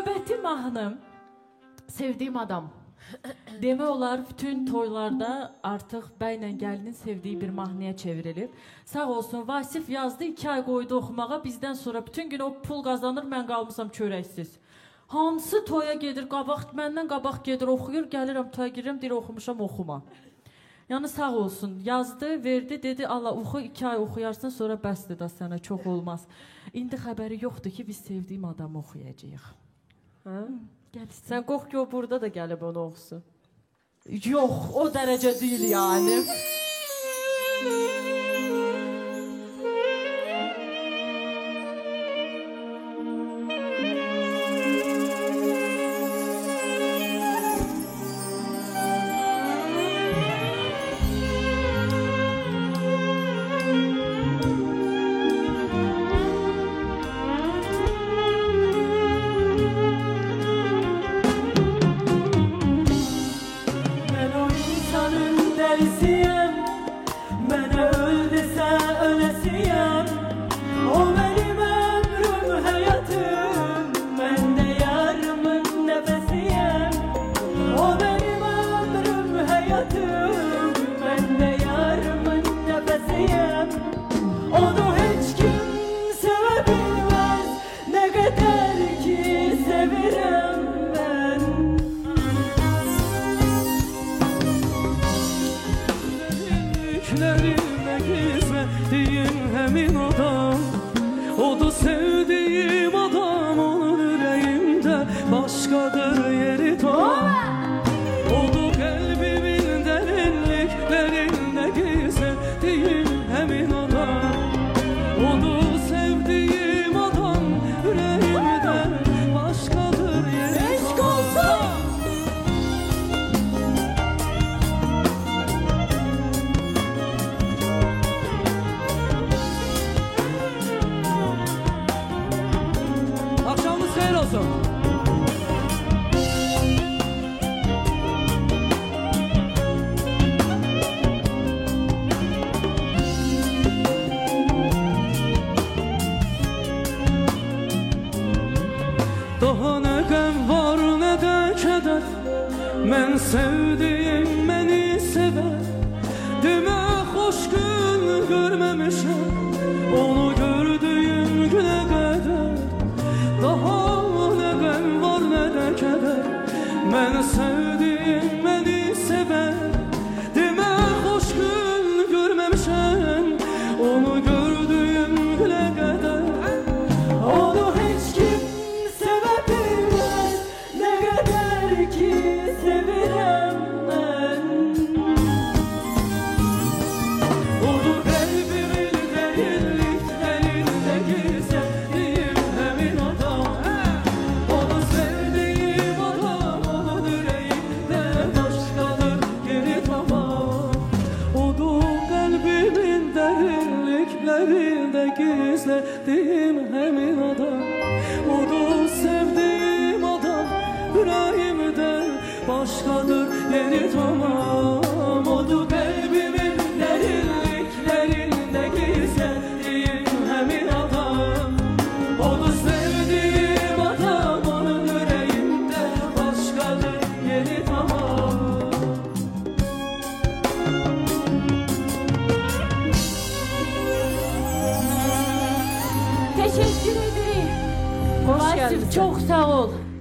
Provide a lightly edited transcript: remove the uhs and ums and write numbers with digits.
Növbəti mahnım sevdiyim adam. Demək olar bütün toylarda artıq bəylə gəlinin sevdiyi bir mahnıya çevrilib. Sağ olsun Vasif yazdı, 2 ay qoydu oxumağa. Bizdən sonra bütün gün o pul qazanır, mən qalmışam çörəksiz. Hansı toya gedir, məndən qabaq gedir, oxuyur, gəlirəm toya girirəm, deyir oxumuşam, oxuma. Yəni sağ olsun, yazdı, verdi, dedi Allah oxu, 2 ay oxuyarsın, sonra bəsdir da sənə, çox olmaz. İndi xəbəri yoxdur ki, biz sevdiyim adamı oxuyacağıq. Hə? Gəlsin. Sən qox ki, o burada da gəlib onu oxusun. Yox, o dərəcə deyil yəni. Vasif çok sağ ol.